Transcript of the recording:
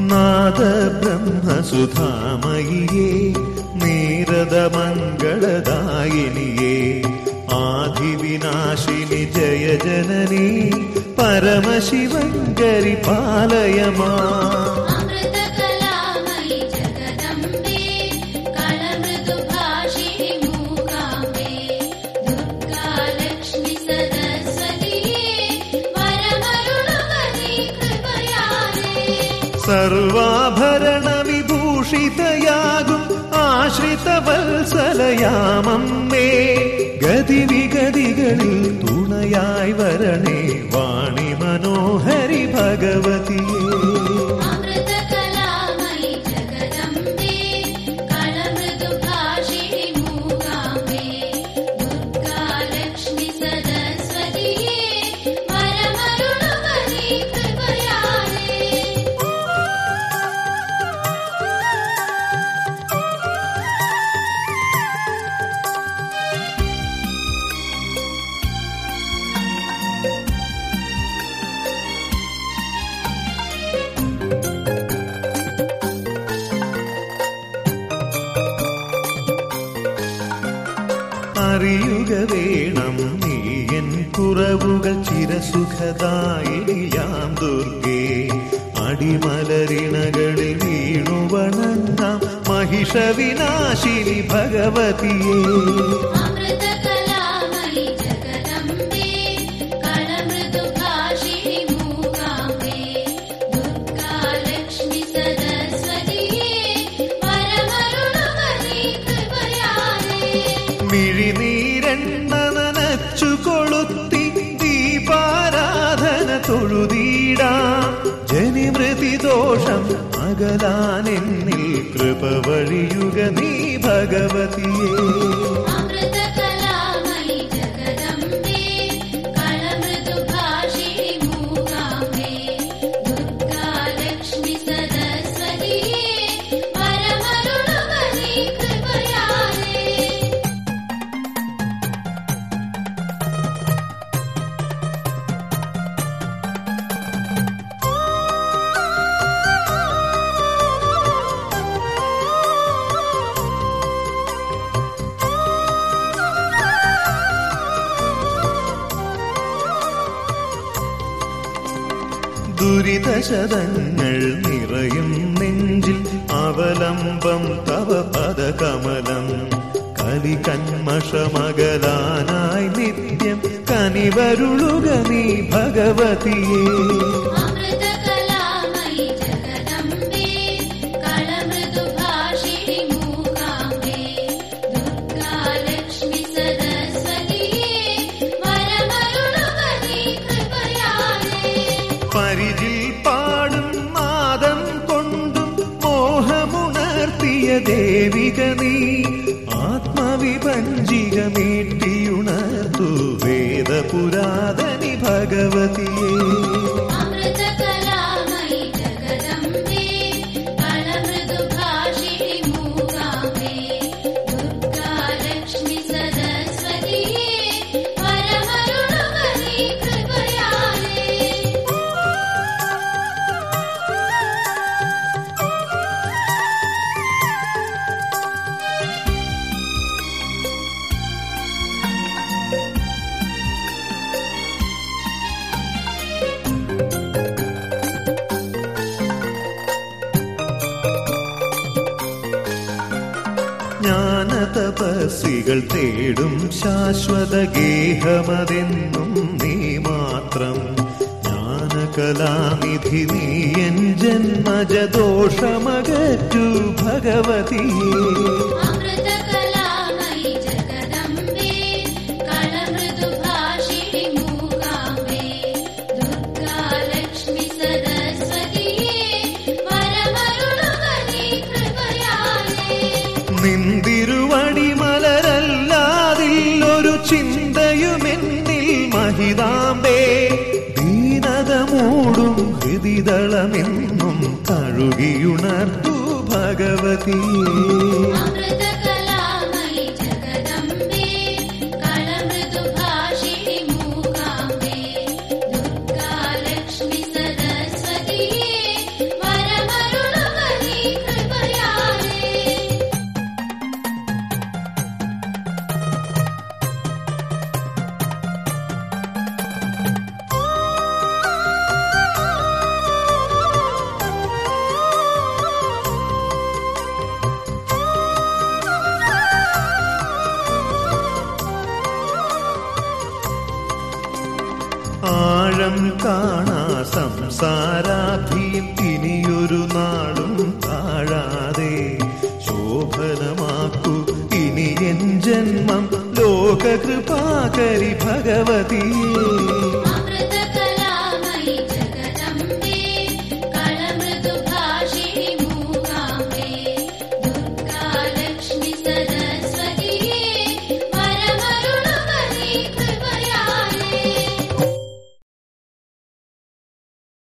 നാദബ്രഹ്മസുധാമയിയേ നീരദമംഗളദായിനിയേ ആദിവിനാശിനി ജയ ജനനീ പരമശിവങ്കരി പാലയമാ. സർവാഭരണ വിഭൂഷിതയാകും ആശ്രിതവത്സലയാമമ്മേ ഗതിവിഗതികളിൽ തുണയായി വരണേ വാണി മനോഹരി ഭഗവതിയേ. അറിയുക വേണം നീയൻ കുറവുകൾ ചിരസുഖദായിനിയാം ദുർഗേ. അടിമലരിണകളിൽ വീണുവണങ്ങാം മഹിഷവിനാശിനി ഭഗവതിയേ. മിഴിനീരെണ്ണ നനച്ചു കൊളുത്തി ദീപാരാധന തൊഴുതീടാം. ജനിമൃതിദോഷം അകലാനെന്നിൽ കൃപ വഴിയുക നീ ഭഗവതിയേ. ദുരിതശതങ്ങൾ നിറയും നെഞ്ചിൽ അവലംബം തവ പദകമലം. കലികന്മഷമകലാനായി നിത്യം കനിവരുളുക നീ ഭഗവതിയേ. പരിചിൽ പാടും നാദം കൊണ്ടും മോഹമുണർത്തിയ ദേവിക നീ ആത്മവിഭഞ്ജികമീട്ടിയുണർത്തു വേദപുരാതനി ഭഗവതിയേ. ജ്ഞാനതപസ്സികൾ തേടും ശാശ്വത ഗേഹമതെന്നും നീ മാത്രം. ജ്ഞാനകലാനിധി നീയൻ ജന്മജദോഷമകറ്റു ഭഗവതിയേ. നിന്തിരുവടിമലരല്ലാതില്ലൊരു ചിന്തയുമെന്നിൽ മഹിതാംബേ. ദീനത മൂടും ഹൃദിതളമെന്നും കഴുകിയുണർത്തു ഭഗവതിയേ. Lexmi Saraswati, Varavaruna ആഴം കാണാ സംസാരാധിയിൽ ഇനിയൊരു നാളും താഴാതെ ശോഭനമാക്കൂ ഇനി എൻ ജന്മം ലോകകൃപാകരി ഭഗവതിയേ.